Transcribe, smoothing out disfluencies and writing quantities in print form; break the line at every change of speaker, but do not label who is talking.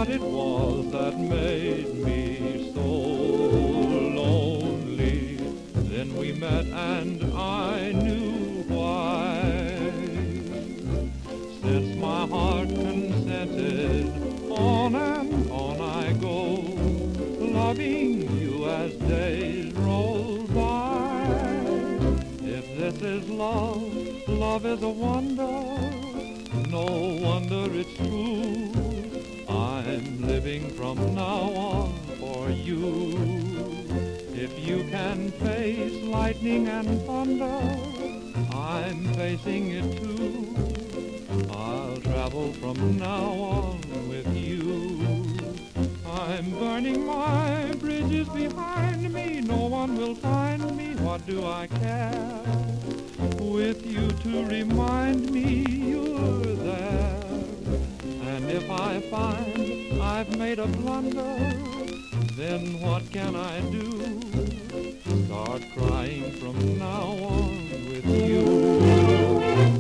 what it was that made me so lonely. Then we met and I knew why. Since my heart consented, on and on I go, loving you as days roll by. If this is love, love is a wonder, no wonder it's true. I'm living from now on for you. If you can face lightning and thunder, I'm facing it too. I'll travel from now on with you. I'm burning my bridges behind me, no one will find me, what do I care? With you to remind me you're there. And if I find I've made a blunder, then what can I do? Start crying from now on with you.